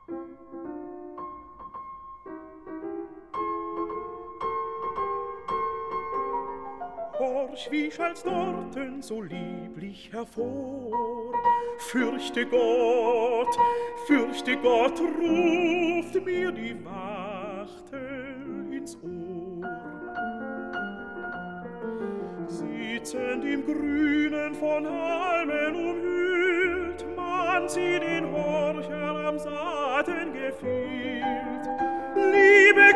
Horch, wie schallt's dorten so lieblich hervor. Fürchte Gott, ruft mir die Wachtel ins Ohr. Sitzend im Grünen von Halmen umhüllt, man sieht den Horcher am Saaten gefühlt. Liebe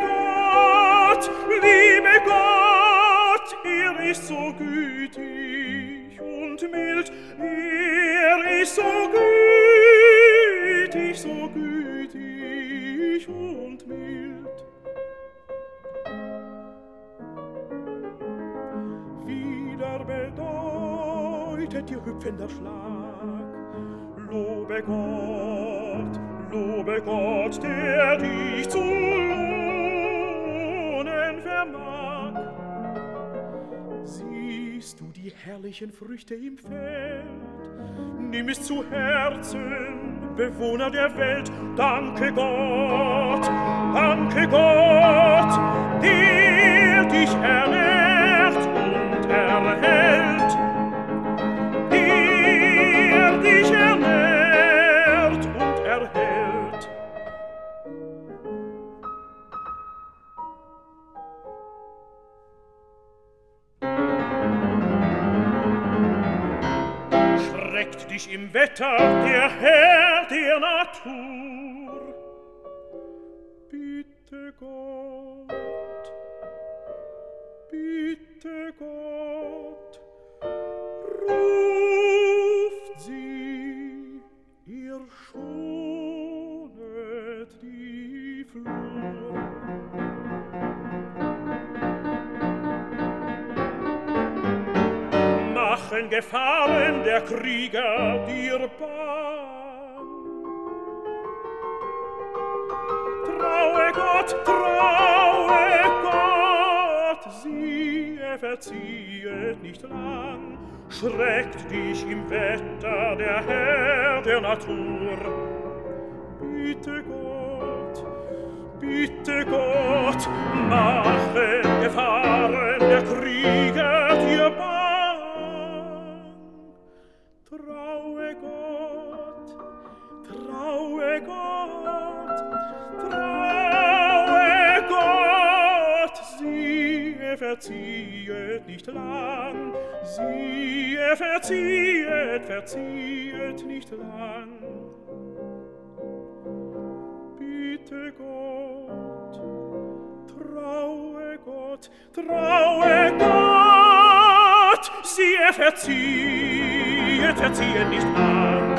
Gott, er ist so gütig und mild, er ist so gütig und mild. Wieder bedeutet ihr hüpfender Schlag, lobe Gott, der dich zu lohnen vermag. Siehst du die herrlichen Früchte im Feld? Nimm es zu Herzen, Bewohner der Welt. Danke Gott, der dich ernährt und erhält. Der dich ernährt und erhält. Schreckt dich im Wetter der Herr der Natur. Bitte Gott, ruft sie, ihr schonet die Flur. Machen Gefahren der Krieger dir bang. Traue Gott, sie verziehet nicht lang. Schreckt dich im Wetter der Herr der Natur. Bitte Gott, machen Gefahren der Krieger dir bang. Traue Gott, sie verziehet nicht lang, sie verziehet nicht lang. Bitte Gott, traue Gott, sie verziehet nicht lang.